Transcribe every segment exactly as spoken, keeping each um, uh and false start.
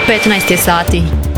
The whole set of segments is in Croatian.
petnaest je sati.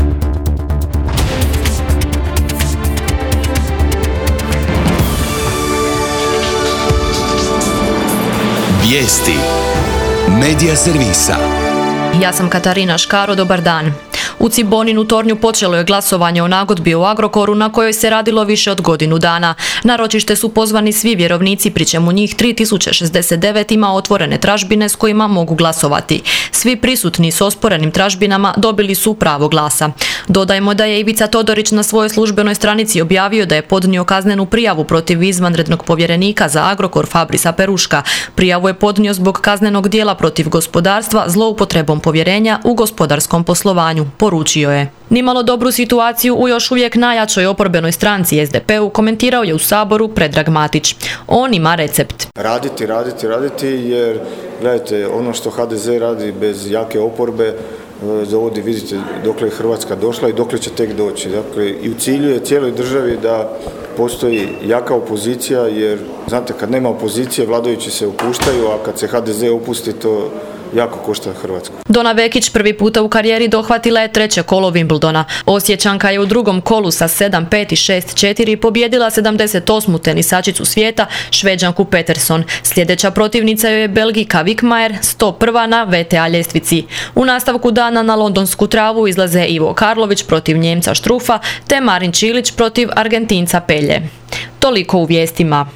Vijesti Medija servisa. Ja sam Katarina Škaro, dobar dan. U Cibonin u Tornju počelo je glasovanje o nagodbi o Agrokoru na kojoj se radilo više od godinu dana. Na ročište su pozvani svi vjerovnici, pri čemu njih tri tisuće šezdeset devet ima otvorene tražbine s kojima mogu glasovati. Svi prisutni s osporenim tražbinama dobili su pravo glasa. Dodajmo da je Ivica Todorić na svojoj službenoj stranici objavio da je podnio kaznenu prijavu protiv izvanrednog povjerenika za Agrokor Fabrisa Peruška. Prijavu je podnio zbog kaznenog djela protiv gospodarstva zloupotrebom povjerenja u gospodarskom poslovanju, poručio je. Nimalo dobru situaciju u još uvijek najjačoj oporbenoj stranci es de pe u komentirao je u Saboru Predrag Matić. On ima recept. Raditi, raditi, raditi jer, gledajte, ono što ha de ze radi bez jake oporbe dovodi, vidite, dokle je Hrvatska došla i dokle će tek doći. Dakle, i u cilju je cijeloj državi da postoji jaka opozicija, jer, znate, kad nema opozicije, vladajući se opuštaju, a kad se ha de ze opusti, to jako košta Hrvatsku. Dona Vekić prvi puta u karijeri dohvatila je treće kolo Wimbledona. Osječanka je u drugom kolu sa sedam pet i šest četiri pobjedila sedamdeset osmu tenisačicu svijeta, Šveđanku Peterson. Sljedeća protivnica joj je Belgijka Vikmajer, sto prva na ve te a ljestvici. U nastavku dana na londonsku travu izlaze Ivo Karlović protiv Njemca Štrufa te Marin Čilić protiv Argentinca Pelje. Toliko u vijestima.